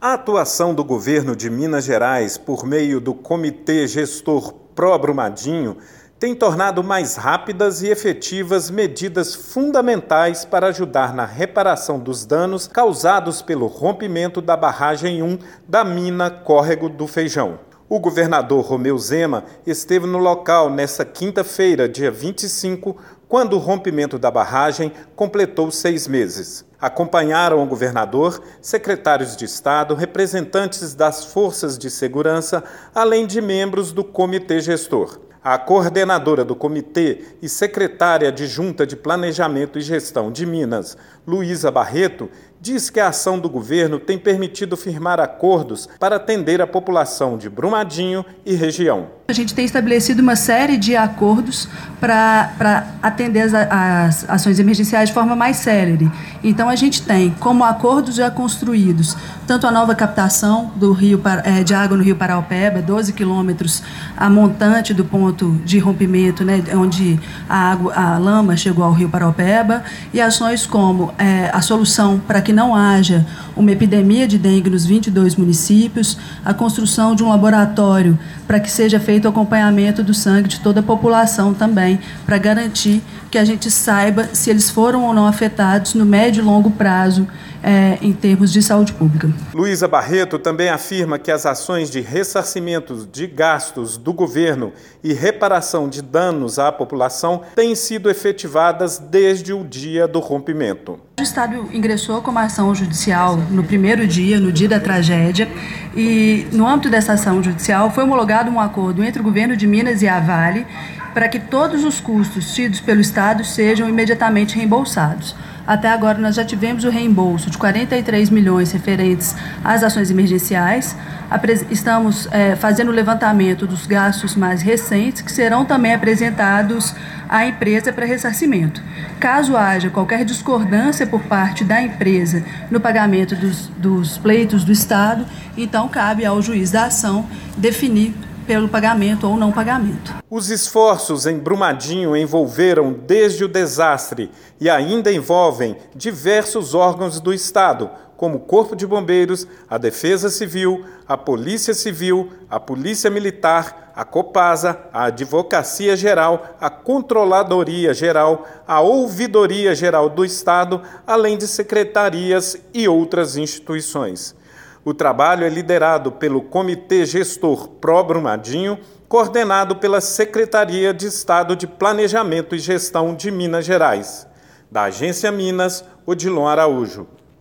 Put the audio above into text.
A atuação do governo de Minas Gerais por meio do Comitê Gestor Pró Brumadinho tem tornado mais rápidas e efetivas medidas fundamentais para ajudar na reparação dos danos causados pelo rompimento da barragem 1 da mina Córrego do Feijão. O governador Romeu Zema esteve no local nesta quinta-feira, dia 25, quando o rompimento da barragem completou 6 meses. Acompanharam o governador, secretários de Estado, representantes das forças de segurança, além de membros do comitê gestor. A coordenadora do comitê e secretária adjunta de Planejamento e Gestão de Minas, Luísa Barreto, diz que a ação do governo tem permitido firmar acordos para atender a população de Brumadinho e região. A gente tem estabelecido uma série de acordos para atender as ações emergenciais de forma mais célere. Então, a gente tem como acordos já construídos, tanto a nova captação do de água no Rio Paraopeba, 12 quilômetros a montante do ponto de rompimento, né, onde a lama chegou ao Rio Paraopeba, e ações como a solução para que não haja uma epidemia de dengue nos 22 municípios, a construção de um laboratório para que seja feito o acompanhamento do sangue de toda a população também, para garantir que a gente saiba se eles foram ou não afetados no médio e longo prazo em termos de saúde pública. Luísa Barreto também afirma que as ações de ressarcimento de gastos do governo e reparação de danos à população têm sido efetivadas desde o dia do rompimento. O Estado ingressou com uma ação judicial no primeiro dia, no dia da tragédia, e no âmbito dessa ação judicial foi homologado um acordo entre o governo de Minas e a Vale para que todos os custos tidos pelo Estado sejam imediatamente reembolsados. Até agora nós já tivemos o reembolso de 43 milhões referentes às ações emergenciais. Estamos fazendo o levantamento dos gastos mais recentes, que serão também apresentados à empresa para ressarcimento. Caso haja qualquer discordância por parte da empresa no pagamento dos pleitos do Estado, então cabe ao juiz da ação definir pelo pagamento ou não pagamento. Os esforços em Brumadinho envolveram desde o desastre e ainda envolvem diversos órgãos do Estado, como o Corpo de Bombeiros, a Defesa Civil, a Polícia Civil, a Polícia Militar, a Copasa, a Advocacia Geral, a Controladoria Geral, a Ouvidoria Geral do Estado, além de secretarias e outras instituições. O trabalho é liderado pelo Comitê Gestor Pró Brumadinho, coordenado pela Secretaria de Estado de Planejamento e Gestão de Minas Gerais. Da Agência Minas, Odilon Araújo.